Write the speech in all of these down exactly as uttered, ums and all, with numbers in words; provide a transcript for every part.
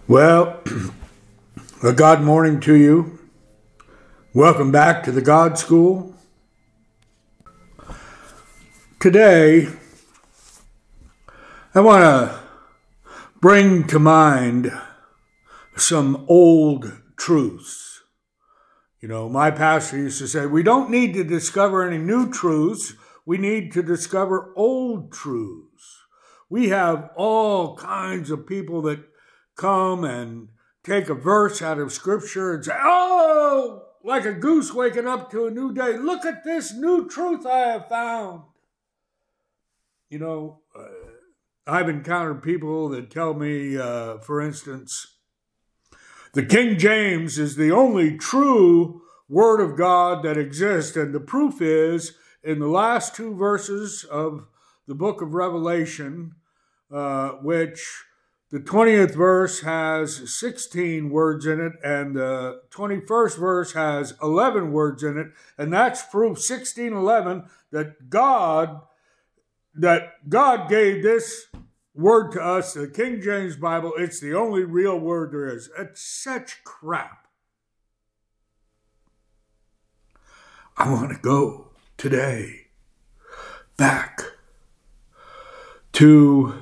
Well, a God morning to you. Welcome back to the God School. Today, I want to bring to mind some old truths. You know, my pastor used to say, we don't need to discover any new truths. We need to discover old truths. We have all kinds of people that come and take a verse out of Scripture and say, oh, like a goose waking up to a new day. Look at this new truth I have found. You know, uh, I've encountered people that tell me, uh, for instance, the King James is the only true Word of God that exists. And the proof is in the last two verses of the book of Revelation, uh, which the twentieth verse has sixteen words in it, and the twenty-first verse has eleven words in it, and that's proof sixteen eleven that God that God gave this word to us, the King James Bible. It's the only real word there is. It's such crap. I want to go today back to,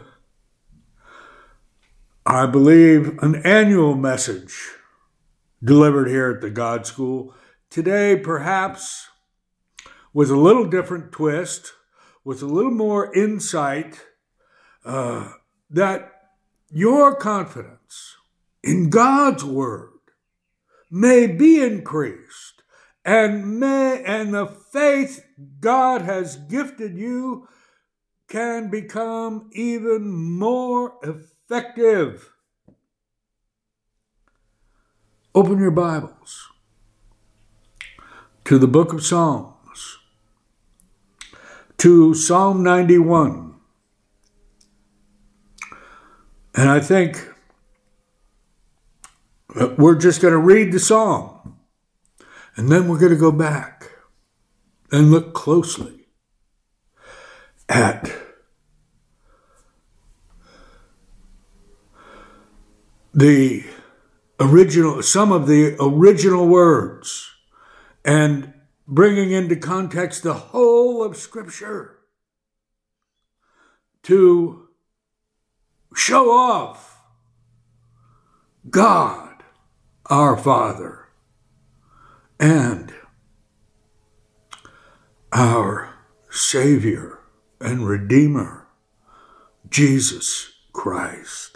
I believe, an annual message delivered here at the God School. Today, perhaps, with a little different twist, with a little more insight, uh, that your confidence in God's Word may be increased, and may and the faith God has gifted you can become even more effective. Effective. Open your Bibles to the book of Psalms, to Psalm ninety-one. And I think we're just going to read the psalm, and then we're going to go back and look closely at the original, some of the original words, and bringing into context the whole of Scripture to show off God, our Father, and our Savior and Redeemer, Jesus Christ.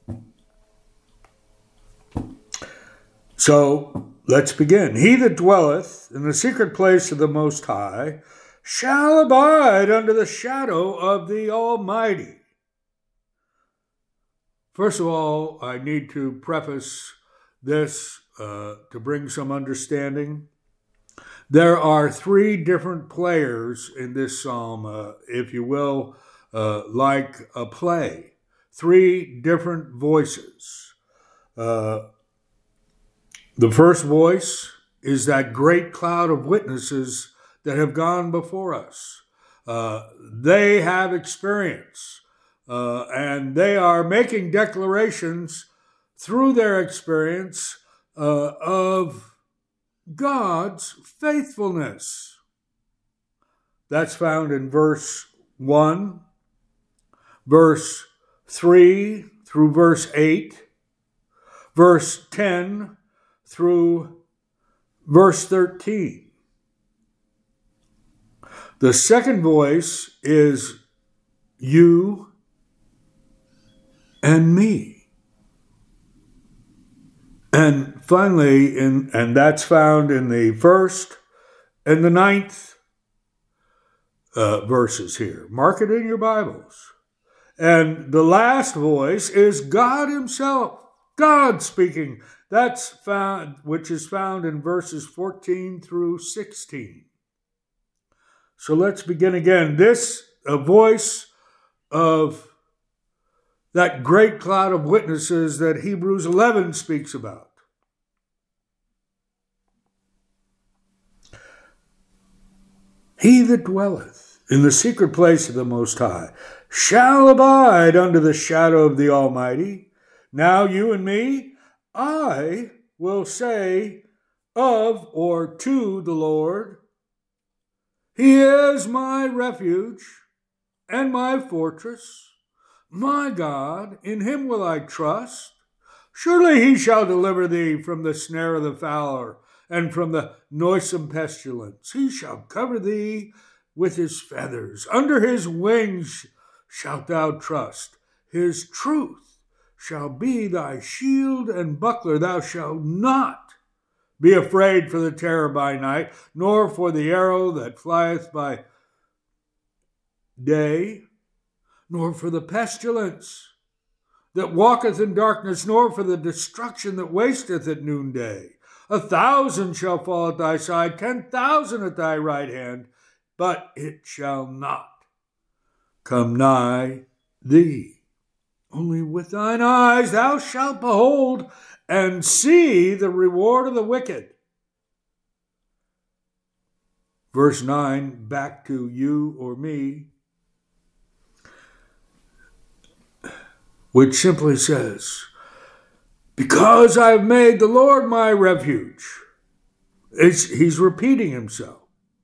So let's begin. He that dwelleth in the secret place of the Most High shall abide under the shadow of the Almighty. First of all, I need to preface this uh, to bring some understanding. There are three different players in this psalm, uh, if you will, uh, like a play. Three different voices. Uh, The first voice is that great cloud of witnesses that have gone before us. Uh, they have experience, uh, and they are making declarations through their experience uh, of God's faithfulness. That's found in verse one, verse three through verse eight, verse ten through verse thirteen. The second voice is you and me. And finally, in, and that's found in the first and the ninth uh, verses here. Mark it in your Bibles. And the last voice is God Himself, God speaking. That's found, which is found in verses fourteen through sixteen. So let's begin again. This, a voice of that great cloud of witnesses that Hebrews eleven speaks about. He that dwelleth in the secret place of the Most High shall abide under the shadow of the Almighty. Now you and me, I will say of or to the Lord, He is my refuge and my fortress, my God, in Him will I trust. Surely He shall deliver thee from the snare of the fowler and from the noisome pestilence. He shall cover thee with His feathers. Under His wings shalt thou trust. His truth shall be thy shield and buckler. Thou shalt not be afraid for the terror by night, nor for the arrow that flieth by day, nor for the pestilence that walketh in darkness, nor for the destruction that wasteth at noonday. A thousand shall fall at thy side, ten thousand at thy right hand, but it shall not come nigh thee. Only with thine eyes thou shalt behold and see the reward of the wicked. Verse nine, back to you or me, which simply says, because I have made the Lord my refuge. It's, he's repeating himself.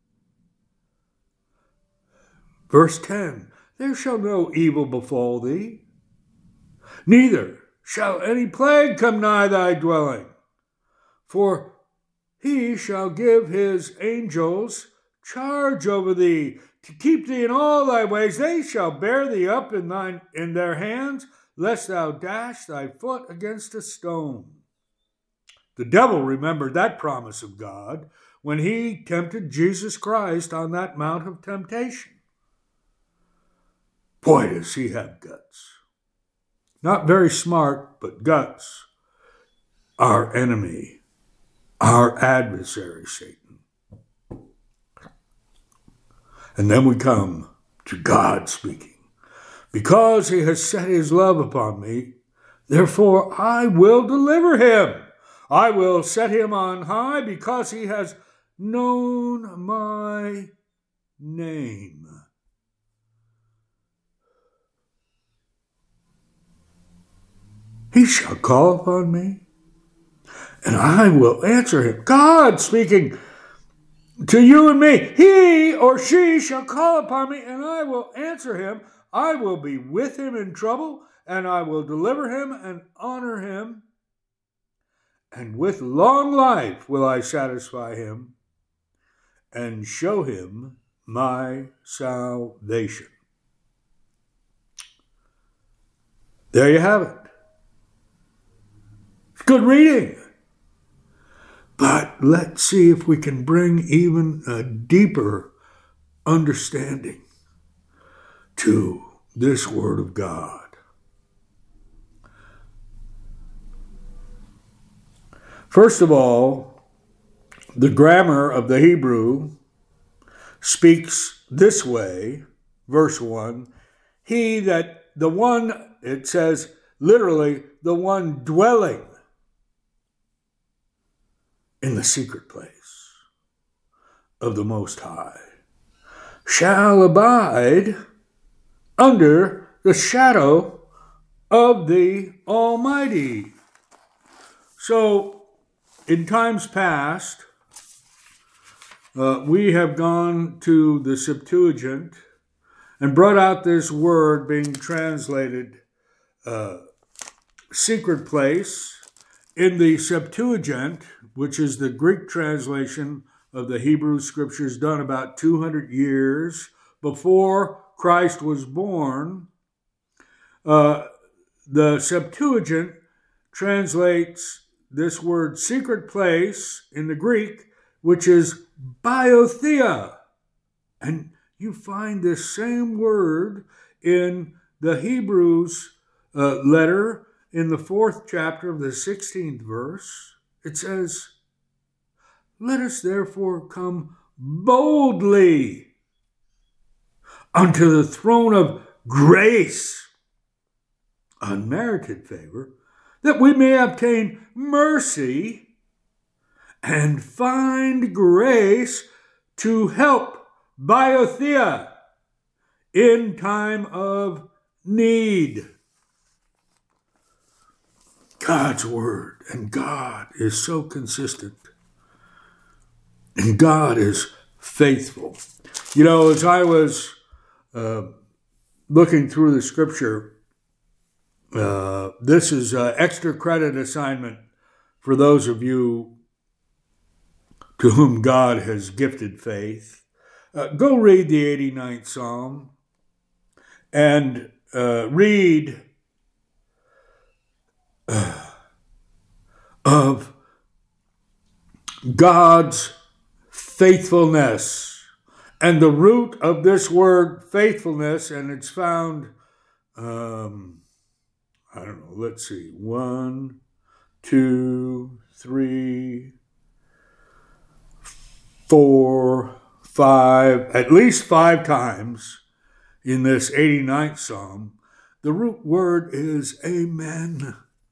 Verse ten, there shall no evil befall thee, neither shall any plague come nigh thy dwelling. For he shall give his angels charge over thee, to keep thee in all thy ways. They shall bear thee up in thine in their hands, lest thou dash thy foot against a stone. The devil remembered that promise of God when he tempted Jesus Christ on that mount of temptation. Boy, does he have guts. Not very smart, but guts. Our enemy, our adversary, Satan. And then we come to God speaking. Because he has set his love upon me, therefore I will deliver him. I will set him on high because he has known my name. He shall call upon me, and I will answer him. God speaking to you and me. He or she shall call upon me, and I will answer him. I will be with him in trouble, and I will deliver him and honor him. And with long life will I satisfy him and show him my salvation. There you have it. It's good reading. But let's see if we can bring even a deeper understanding to this Word of God. First of all, the grammar of the Hebrew speaks this way, verse one, he that, the one, it says literally, the one dwelling in the secret place of the Most High shall abide under the shadow of the Almighty. So, in times past, uh, we have gone to the Septuagint and brought out this word being translated uh, secret place. In the Septuagint, which is the Greek translation of the Hebrew scriptures done about two hundred years before Christ was born, uh, the Septuagint translates this word secret place in the Greek, which is biothea. And you find this same word in the Hebrews uh, letter in the fourth chapter of the sixteenth verse. It says, let us therefore come boldly unto the throne of grace, unmerited favor, that we may obtain mercy and find grace to help biothea in time of need. God's word, and God is so consistent, and God is faithful. You know, as I was uh, looking through the scripture, uh, this is an extra credit assignment for those of you to whom God has gifted faith. Uh, go read the eighty-ninth Psalm and uh, read uh, of God's faithfulness. And the root of this word faithfulness, and it's found, um, I don't know, let's see, one, two, three, four, five, at least five times in this eighty-ninth Psalm. The root word is amen.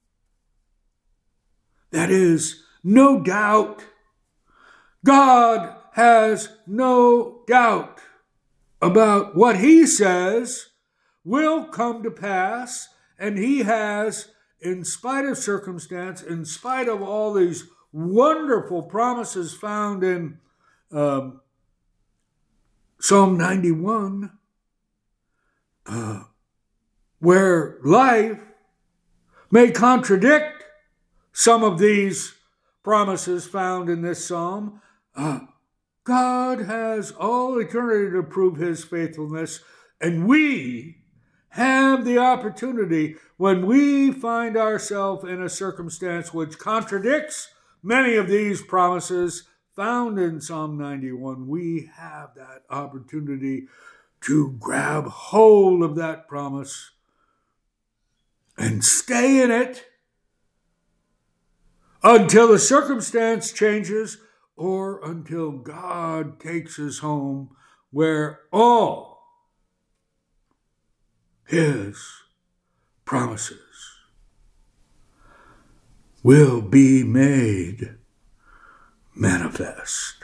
That is, no doubt. God has no doubt about what he says will come to pass, and he has, in spite of circumstance, in spite of all these wonderful promises found in um, Psalm ninety-one, uh, where life may contradict some of these promises found in this psalm, uh, God has all eternity to prove his faithfulness, and we have the opportunity when we find ourselves in a circumstance which contradicts many of these promises found in Psalm ninety-one. We have that opportunity to grab hold of that promise and stay in it until the circumstance changes or until God takes us home, where all his promises will be made manifest.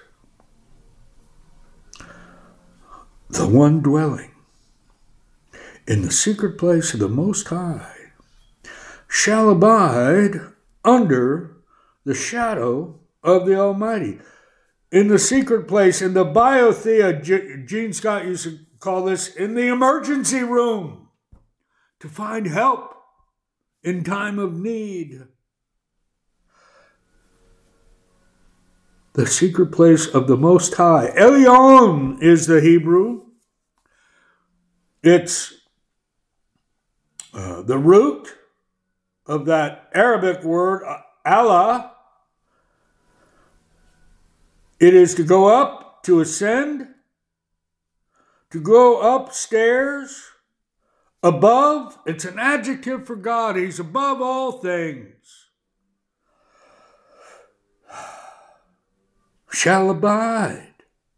The one dwelling in the secret place of the Most High shall abide under the shadow of the Almighty. In the secret place, in the biothea, Gene Scott used to call this, in the emergency room, to find help in time of need. The secret place of the Most High. Elyon is the Hebrew. It's uh, the root of that Arabic word, Allah. It is to go up, to ascend, to go upstairs, above. It's an adjective for God. He's above all things. Shall abide.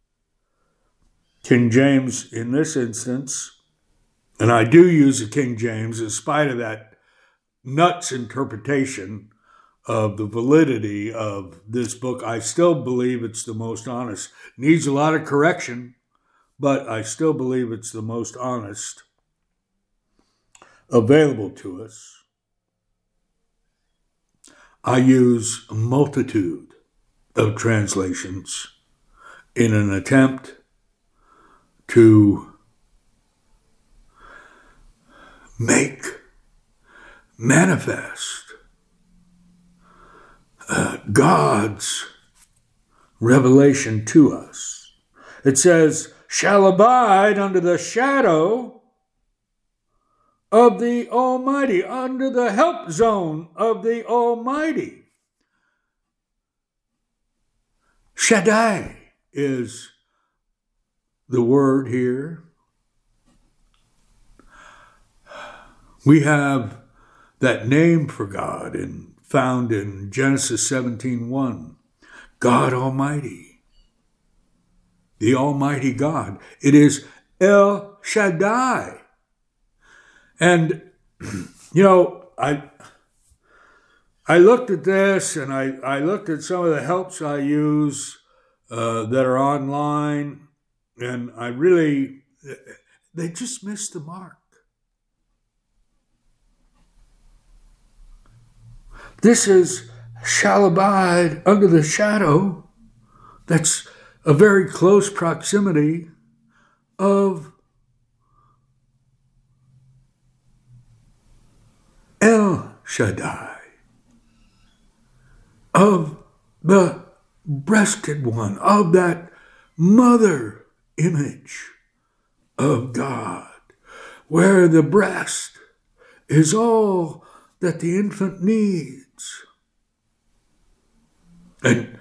King James, in this instance, and I do use a King James in spite of that nuts interpretation of the validity of this book, I still believe it's the most honest. Needs a lot of correction, but I still believe it's the most honest available to us. I use a multitude of translations in an attempt to make manifest Uh, God's revelation to us. It says, shall abide under the shadow of the Almighty, under the help zone of the Almighty. Shaddai is the word here. We have that name for God in found in Genesis seventeen one. God Almighty. The Almighty God. It is El Shaddai. And, you know, I I looked at this and I, I looked at some of the helps I use uh, that are online, and I really, they just missed the mark. This is shall abide under the shadow. That's a very close proximity of El Shaddai, of the breasted one, of that mother image of God, where the breast is all that the infant needs. And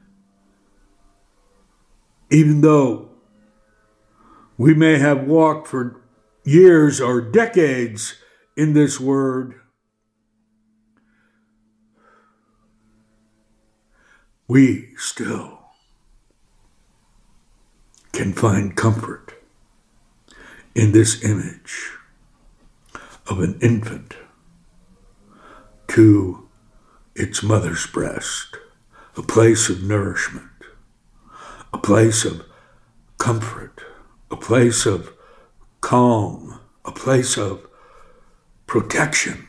even though we may have walked for years or decades in this word, we still can find comfort in this image of an infant to its mother's breast, a place of nourishment, a place of comfort, a place of calm, a place of protection.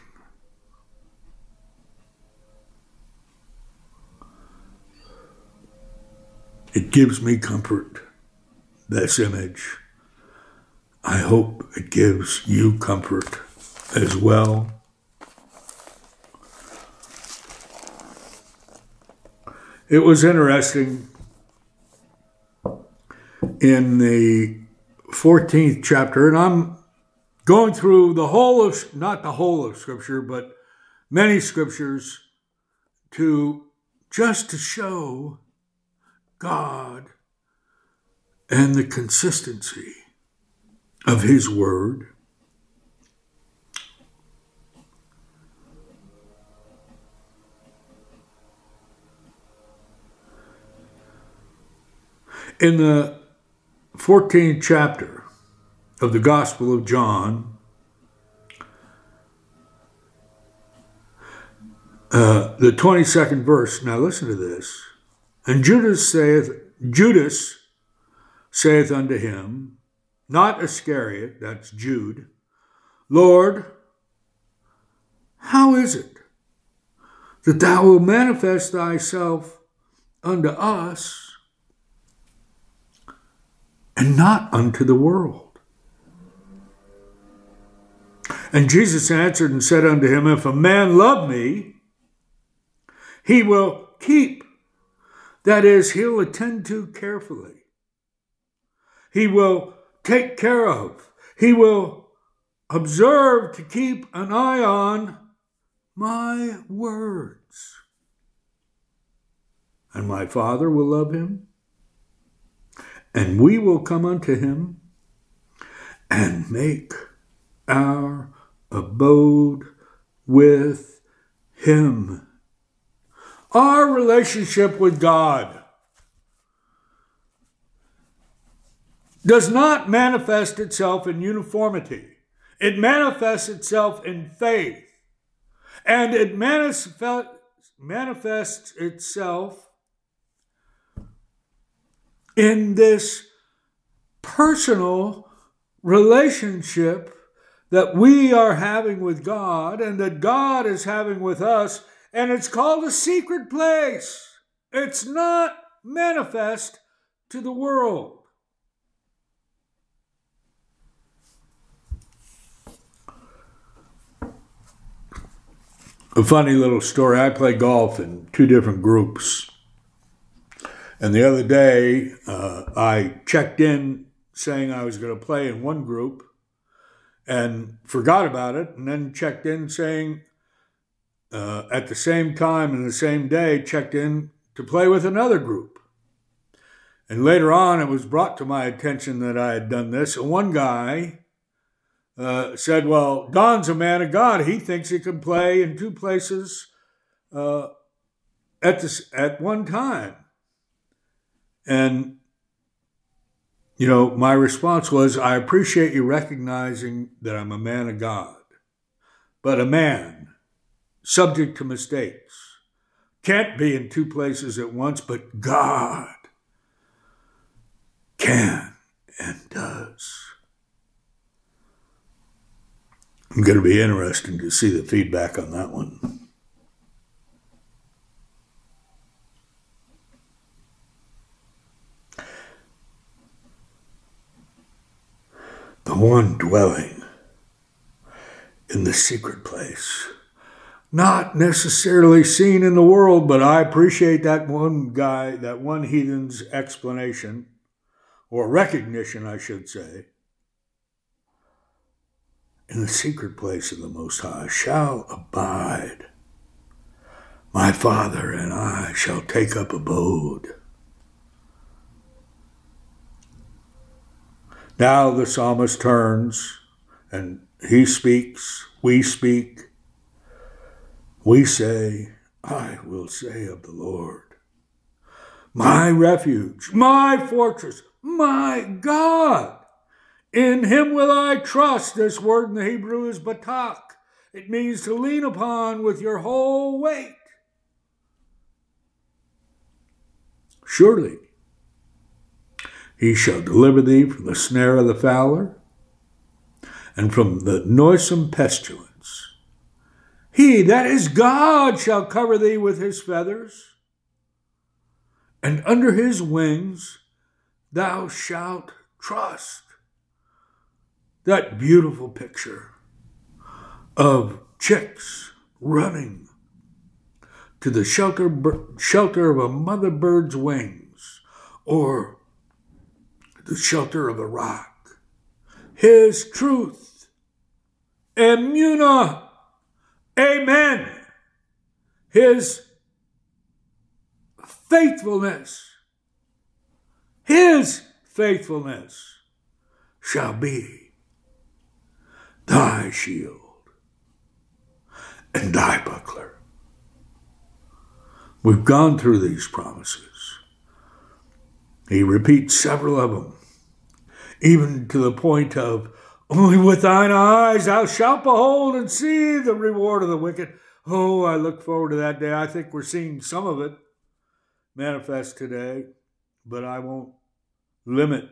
It gives me comfort, this image. I hope it gives you comfort as well. It was interesting in the fourteenth chapter, and I'm going through the whole of, not the whole of Scripture, but many Scriptures to just to show God and the consistency of His Word. In the fourteenth chapter of the Gospel of John, uh, the twenty-second verse, now listen to this. And Judas saith, Judas saith unto him, not Iscariot, that's Jude, Lord, how is it that thou wilt manifest thyself unto us and not unto the world? And Jesus answered and said unto him, if a man love me, he will keep, that is, he'll attend to carefully. He will take care of. He will observe to keep an eye on my words. And my Father will love him, and we will come unto him and make our abode with him. Our relationship with God does not manifest itself in uniformity. It manifests itself in faith. And it manifest, manifests itself in this personal relationship that we are having with God and that God is having with us. And it's called a secret place. It's not manifest to the world. A funny little story. I play golf in two different groups. And the other day, uh, I checked in saying I was going to play in one group and forgot about it, and then checked in saying uh, at the same time and the same day, checked in to play with another group. And later on, it was brought to my attention that I had done this. And one guy uh, said, well, Don's a man of God. He thinks he can play in two places uh, at, this, at one time. And, you know, my response was, I appreciate you recognizing that I'm a man of God. But a man, subject to mistakes, can't be in two places at once, but God can and does. I'm going to be interested to see the feedback on that one. the one dwelling in the secret place. Not necessarily seen in the world, but I appreciate that one guy, that one heathen's explanation, or recognition, I should say. In the secret place of the Most High shall abide. My Father and I shall take up abode. Now the psalmist turns and he speaks, we speak. We say, I will say of the Lord, my refuge, my fortress, my God. In him will I trust. This word in the Hebrew is batak. It means to lean upon with your whole weight. Surely he shall deliver thee from the snare of the fowler and from the noisome pestilence. He, that is God, shall cover thee with his feathers, and under his wings thou shalt trust. That beautiful picture of chicks running to the shelter, shelter of a mother bird's wings, or the shelter of a rock. His truth, emunah, amen. His faithfulness, his faithfulness shall be thy shield and thy buckler. We've gone through these promises. He repeats several of them, even to the point of, only with thine eyes thou shalt behold and see the reward of the wicked. Oh, I look forward to that day. I think we're seeing some of it manifest today, but I won't limit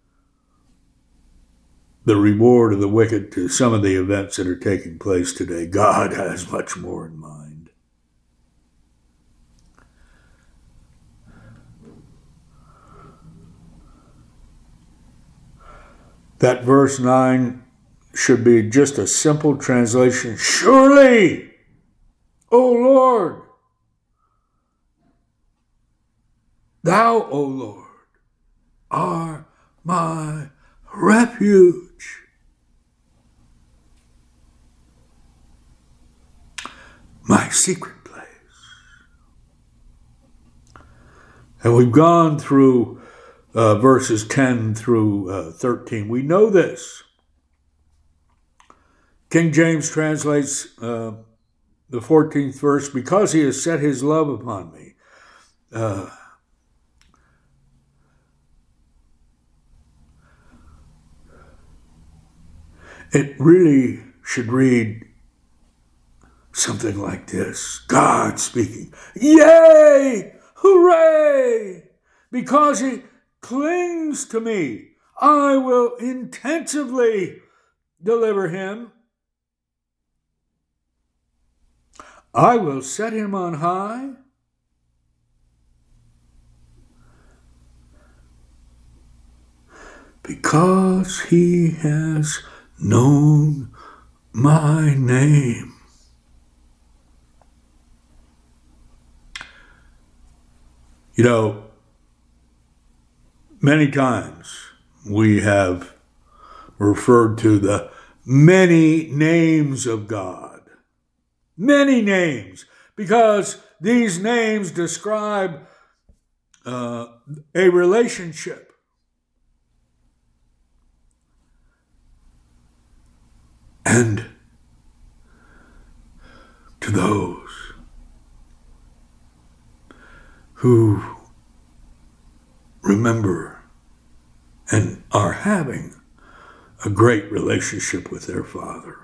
the reward of the wicked to some of the events that are taking place today. God has much more in mind. That verse nine should be just a simple translation. Surely, O Lord, thou, O Lord, are my refuge. My secret place. And we've gone through uh, verses ten through uh, thirteen. We know this. King James translates uh, the fourteenth verse, because he has set his love upon me. Uh, it really should read something like this. God speaking. Yea, hooray! Because he clings to me, I will intensively deliver him. I will set him on high. Because he has known my name. You know, many times we have referred to the many names of God. Many names, because these names describe uh, a relationship. And to those who remember and are having a great relationship with their Father.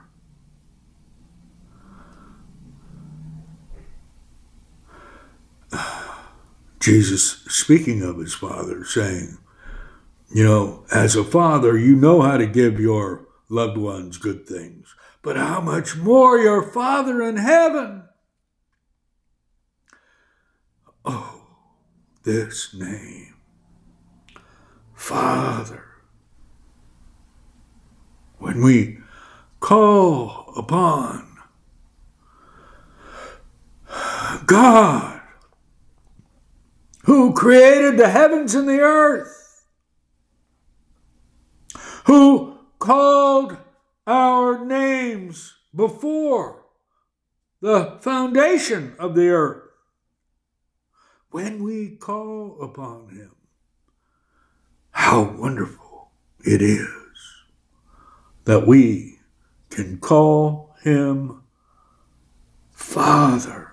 Jesus speaking of his Father, saying, you know, as a father, you know how to give your loved ones good things, but how much more your Father in heaven? Oh, this name, Father. when we call upon God, who created the heavens and the earth, who called our names before the foundation of the earth. When we call upon him, how wonderful it is that we can call him Father.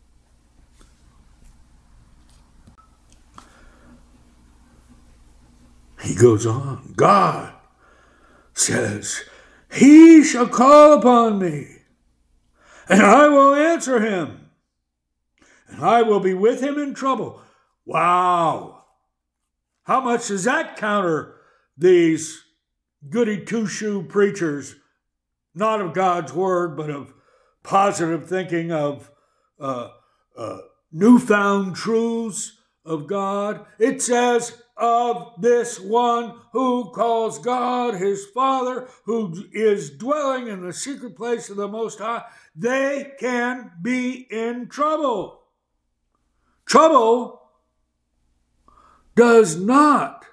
He goes on. God says, he shall call upon me, and I will answer him, and I will be with him in trouble. Wow. How much does that counter these goody two-shoe preachers, not of God's word, but of positive thinking, of uh, uh, newfound truths of God? It says, of this one who calls God his Father, who is dwelling in the secret place of the Most High, they can be in trouble. Trouble does not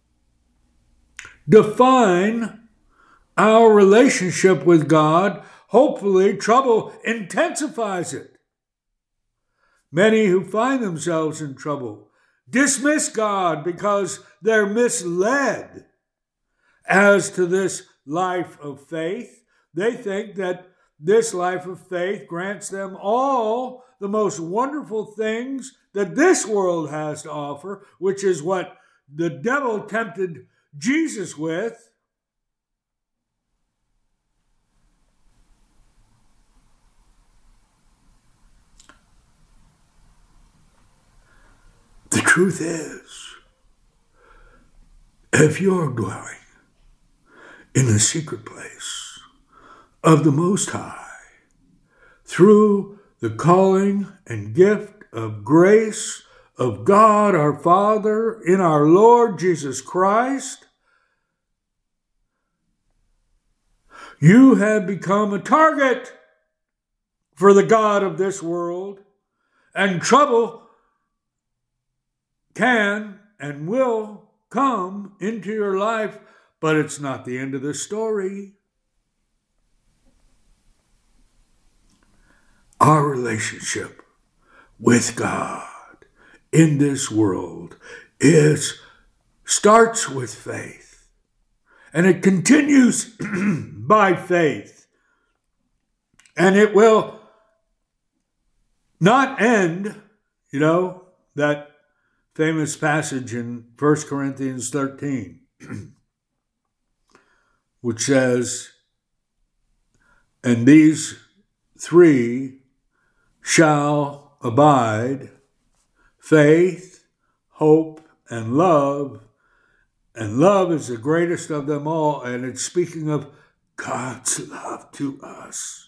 define our relationship with God. Hopefully, trouble intensifies it. Many who find themselves in trouble dismiss God because they're misled as to this life of faith. They think that this life of faith grants them all the most wonderful things that this world has to offer, which is what the devil tempted Jesus with. The truth is, if you're dwelling in the secret place of the Most High, through the calling and gift of grace of God our Father in our Lord Jesus Christ, you have become a target for the God of this world, and trouble can and will come into your life, but it's not the end of the story. Our relationship with God in this world is starts with faith, and it continues by faith, and it will not end, you know, that famous passage in First Corinthians thirteen, which says, and these three shall abide, faith, hope, and love. And love is the greatest of them all, and it's speaking of God's love to us.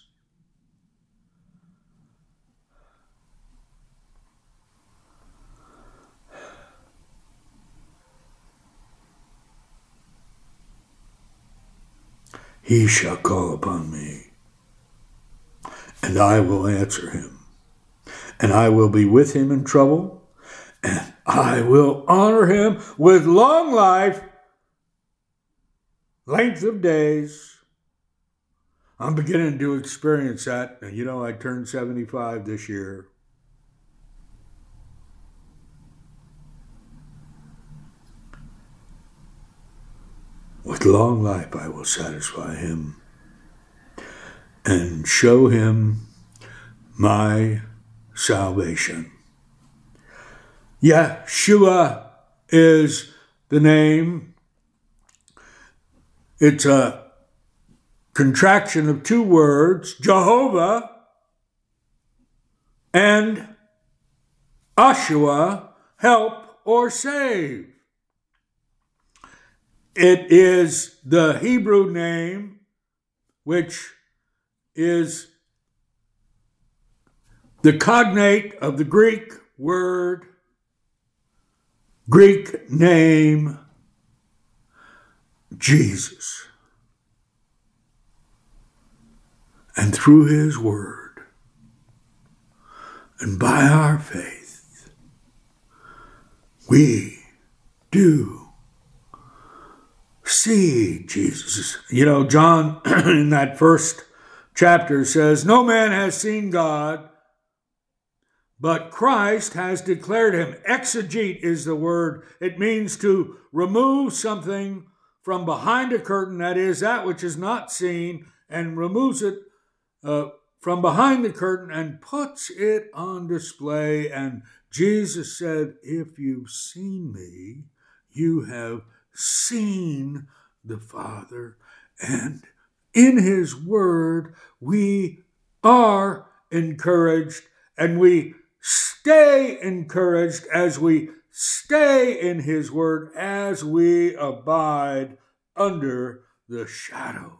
He shall call upon me, and I will answer him, and I will be with him in trouble, and I will honor him with long life, length of days. I'm beginning to experience that. And you know, I turned seventy-five this year. With long life I will satisfy him and show him my salvation. Yeshua is the name. It's a contraction of two words, Jehovah and Ashua, help or save. It is the Hebrew name, which is the cognate of the Greek word, Greek name, Jesus. And through his word, and by our faith, we do see Jesus. You know, John, in that first chapter, says, no man has seen God, but Christ has declared him. Exegete is the word. It means to remove something from behind a curtain, that is, that which is not seen, and removes it uh, from behind the curtain and puts it on display. And Jesus said, if you've seen me, you have seen the Father. And in his word, we are encouraged, and we stay encouraged as we stay in his word, as we abide under the shadow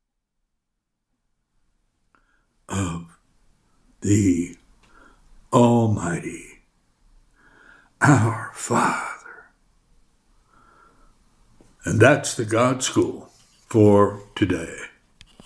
of the Almighty, our Father. And that's the God School for today.